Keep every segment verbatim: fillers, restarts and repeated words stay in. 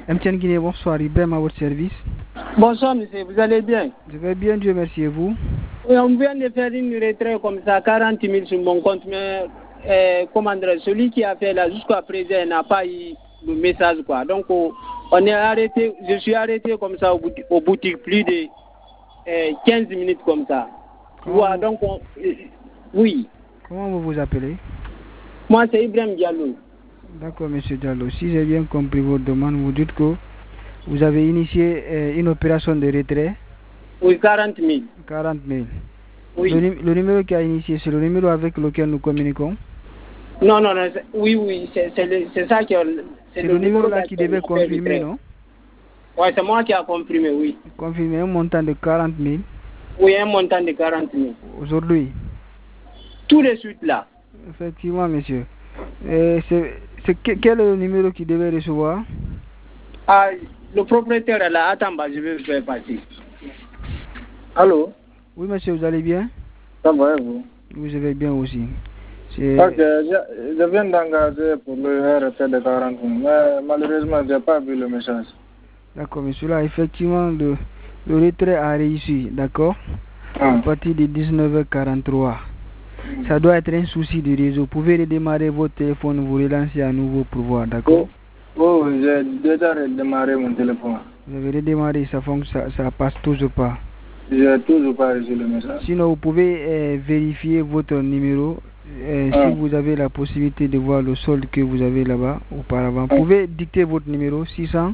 M T N Guinée, bonsoir, Ibrahim à votre service. Bonsoir monsieur, vous allez bien? Je vais bien, Dieu merci, et vous? Oui, on vient de faire une retraite comme ça, quarante mille sur mon compte, mais euh, comment dire, celui qui a fait là jusqu'à présent n'a pas eu le message quoi. Donc on, on est arrêté, je suis arrêté comme ça au boutique, au boutique plus de euh, quinze minutes comme ça. Voilà, donc on, euh, oui. Comment vous vous appelez? Moi c'est Ibrahim Diallo. D'accord, monsieur Diallo. Si j'ai bien compris votre demande, vous dites que vous avez initié euh, une opération de retrait? Oui, quarante mille. quarante mille. Oui. Le, le numéro qui a initié, c'est le numéro avec lequel nous communiquons? Non, non, non, oui, oui, c'est ça qui c'est le, le numéro là qui devait confirmer, non? Oui, c'est moi qui a confirmé, oui. Confirmer un montant de quarante mille? Oui, un montant de quarante mille. Aujourd'hui? Tout de suite là. Effectivement, monsieur. C'est quel est le numéro qui devait recevoir? Ah, le propriétaire est là. Attends, bah, je vais faire passer. Allô? Oui, monsieur, vous allez bien? Ça va, vous? Oui, je vais bien aussi. Ok, je, je viens d'engager pour le retrait de quarante mille, mais malheureusement, je n'ai pas vu le message. D'accord, monsieur, là, effectivement, le, le retrait a réussi, d'accord? Ah. À partir de dix-neuf heures quarante-trois. Ça doit être un souci de réseau. Vous pouvez redémarrer votre téléphone, vous relancer à nouveau pour voir, d'accord? Oh, oh j'ai déjà redémarré mon téléphone. Vous avez redémarré, ça fonctionne, ça, ça passe toujours pas. Je n'ai toujours pas reçu le message. Sinon, vous pouvez euh, vérifier votre numéro. Euh, ah. Si vous avez la possibilité de voir le solde que vous avez là-bas auparavant, vous pouvez dicter votre numéro six cents.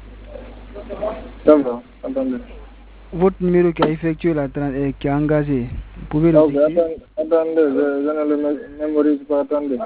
Ça va, attendez. Votre numéro qui a effectué la euh, qui a engagé, vous pouvez le okay, dicter. Attendez, attendez, je, je ne le mémorise pas, attendez.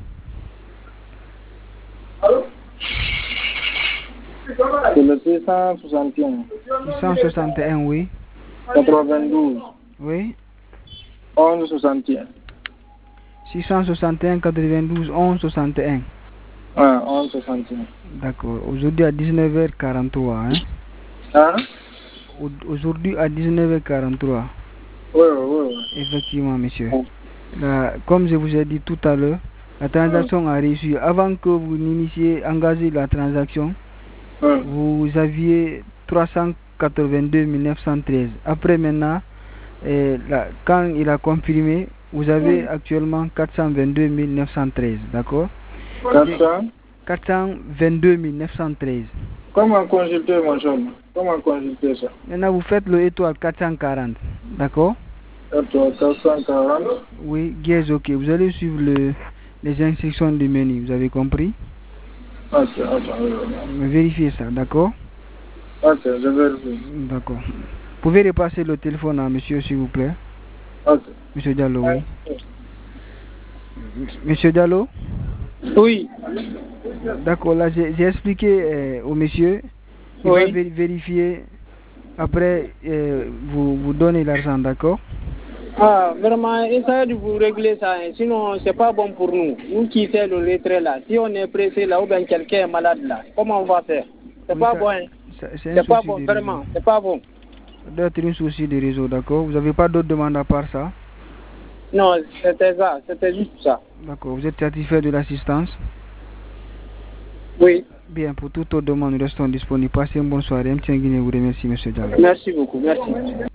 C'est le six cent soixante et un. six cent soixante et un, oui. quatre-vingt-douze. Oui. onze soixante et un. six cent soixante et un, quatre-vingt-douze, onze soixante et un. Ah, onze soixante et un. D'accord. Aujourd'hui à dix-neuf heures quarante-trois, hein? Hein? Aujourd'hui à dix-neuf heures quarante-trois. Oui, oui, oui. Effectivement, monsieur. Là, comme je vous ai dit tout à l'heure, la transaction a réussi. Avant que vous n'initiez, engagez la transaction, oui. Vous aviez trois cent quatre-vingt-deux mille neuf cent treize. Après maintenant, eh, là, quand il a confirmé, vous avez oui. Actuellement quatre cent vingt-deux mille neuf cent treize, d'accord? quatre cent vingt-deux mille neuf cent treize. Comment consulter mon chambre? Comment consulter ça? Maintenant, vous faites le étoile quatre cent quarante, d'accord? Étoile quatre cent quarante. Oui, yes, ok. Vous allez suivre le, les instructions du menu, vous avez compris? Ok, ok. Vérifiez ça, d'accord? Ok, je vérifie. D'accord. Vous pouvez repasser le téléphone à monsieur, s'il vous plaît? Ok. Monsieur Diallo, oui. Monsieur Diallo? Oui. D'accord, là j'ai expliqué euh, au monsieur, il oui. va vé vérifier, après euh, vous, vous donnez l'argent, d'accord? Ah, vraiment, essayez de vous régler ça, hein. Sinon c'est pas bon pour nous. Nous qui faisons le retrait là, si on est pressé là ou bien quelqu'un est malade là, comment on va faire? C'est oui, pas ça, bon, hein. C'est pas bon, vraiment, c'est pas bon. Ça doit être un souci de réseau, d'accord? Vous n'avez pas d'autres demandes à part ça? Non, c'était ça, c'était juste ça. D'accord, vous êtes satisfait de l'assistance? Oui. Bien, pour toute autre demande, nous restons disponibles. Passez une bonne soirée. M T N Guinée vous remercie, monsieur Diallo. Merci beaucoup, merci.